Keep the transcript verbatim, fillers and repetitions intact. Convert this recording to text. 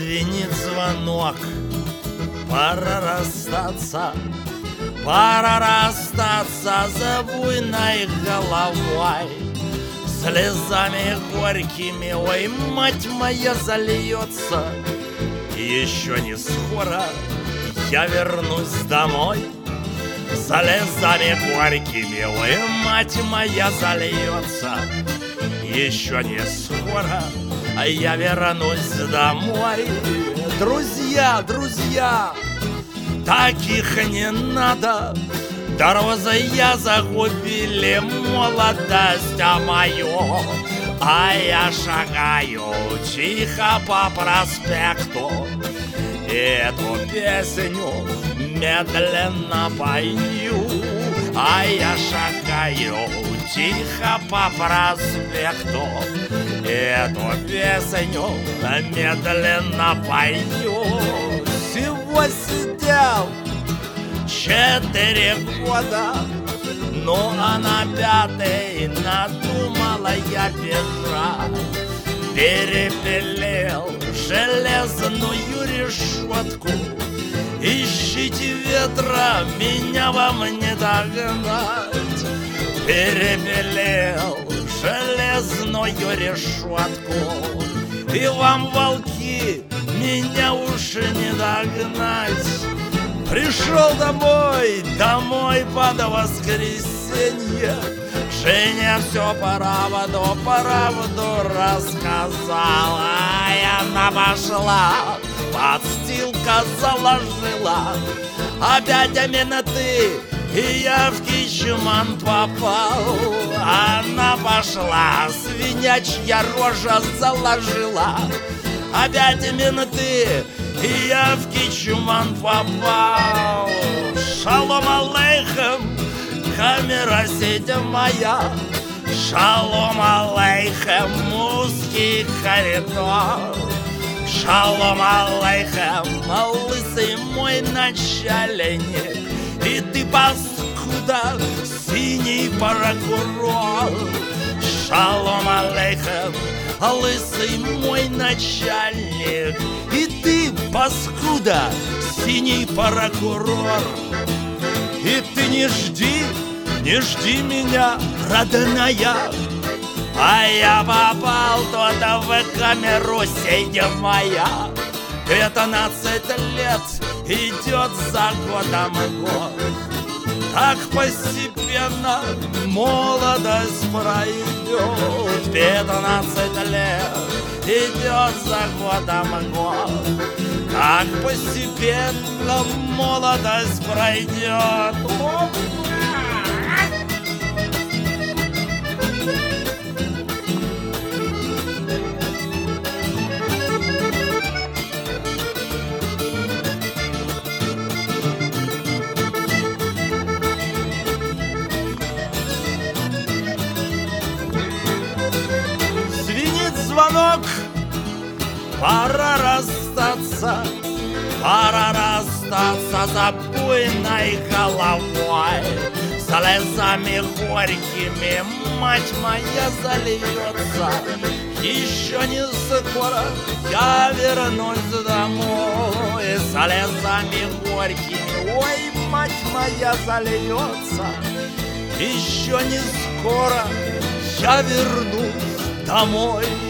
Звенит звонок, пора расстаться, пора расстаться с буйной головой. Слезами горькими, ой, мать моя, зальется. Еще не скоро я вернусь домой. Слезами горькими, ой, мать моя, зальется. Еще не скоро я вернусь домой. Друзья, друзья, таких не надо. Друзья загубили молодость мою, а я шагаю тихо по проспекту. Эту песню медленно пою, а я шагаю тихо по проспекту. Эту песню медленно пою. Всего сидел четыре года, ну а на пятый надумала я бежать. Перепилил железную решетку. Ищите ветра, меня вам не догнать. Перепилил железную решетку. И вам, волки, меня уж не догнать. Пришел домой, домой под воскресенье. Женя все по правду, правду рассказала. И она пошла, подстилка заложила. Опять менты, и я в кичман попал. Она пошла, свинячья рожа заложила. Опять менты, и я в кичман попал. Шалом алейхем, камера седьмая. Шалом алейхем, узкий коридор. Шалом алейхем, лысый мой начальник. И ты, паскуда, синий прокурор. Шалом алейхем, лысый мой начальник. И ты, паскуда, синий прокурор. И ты не жди, не жди меня, родная. А я попал туда в камеру седьмая. Пятнадцать лет идет за годом год. Так постепенно молодость пройдет. Пятнадцать лет идет за годом год. Так постепенно молодость пройдет. Звенит звонок, пора расстаться. Пора расстаться за буйной головой. Слезами горькими мать моя зальется. Еще не скоро я вернусь домой. Слезами горькими, ой, мать моя зальется. Еще не скоро я вернусь домой.